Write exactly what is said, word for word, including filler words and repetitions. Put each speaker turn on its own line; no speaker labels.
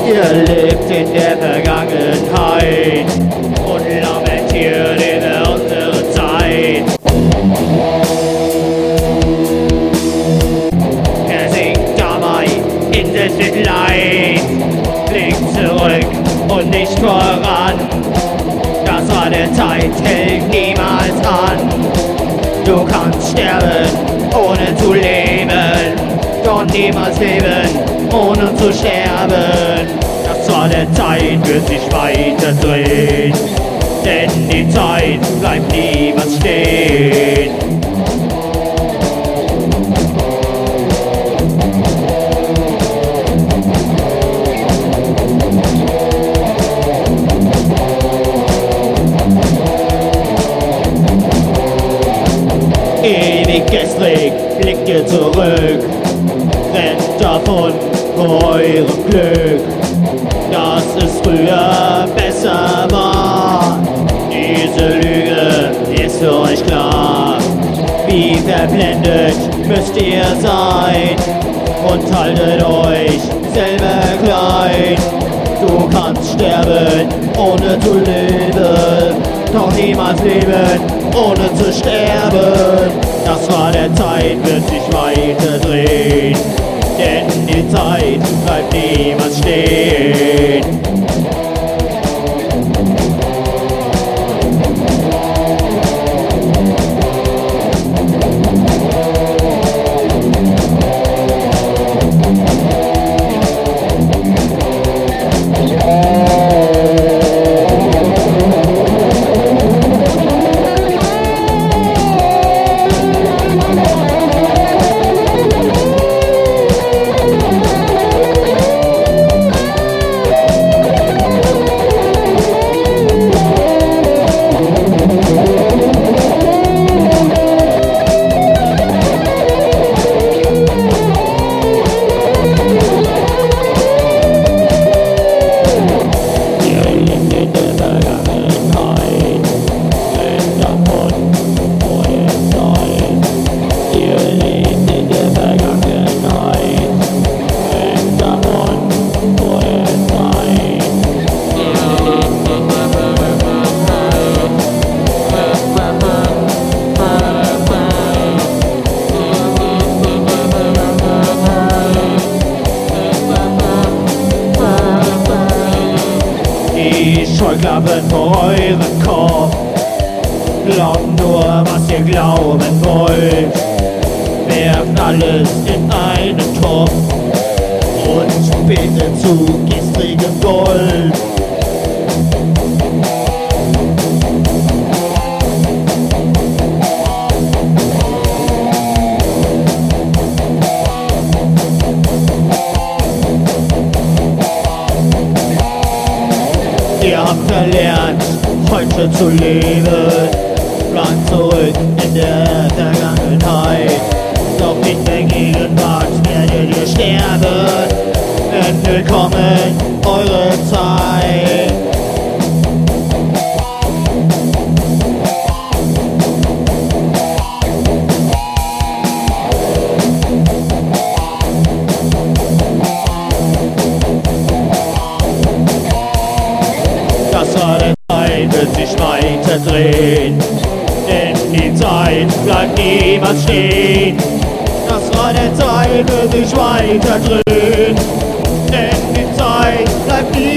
Ihr lebt in der Vergangenheit und lamentiert über unsere Zeit. Er singt dabei in das Leid, blickt zurück und nicht voran. Das war der Zeit, hält niemals an. Du kannst sterben, ohne zu leben, doch niemals leben, ohne zu sterben. Das war der Zeit, wird sich weiter drehen, denn die Zeit bleibt niemals stehen. Ewig gestrig blickt ihr zurück, rennt davon vor eurem Glück, dass es früher besser war. Diese Lüge ist für euch klar. Wie verblendet müsst ihr sein und haltet euch selber klein. Du kannst sterben, ohne zu leben, doch niemals leben, ohne zu sterben. Das war der Zeit, wird sich weiter drehen, denn die Zeit bleibt niemals stehen. Scheuklappen vor euren Kopf, glaubt nur, was ihr glauben wollt, werft alles in einen Topf und betet zu gestrigem Gold. Ihr habt verlernt, heute zu leben, bleibt zurück in der Vergangenheit. Doch in der Gegenwart werdet ihr sterben, denn willkommen eure Zeit. Das war der Zeit, wird sich weiter drehen, denn die Zeit bleibt niemals stehen. Das war der Zeit, wird sich weiter drehen, denn die Zeit bleibt niemals stehen.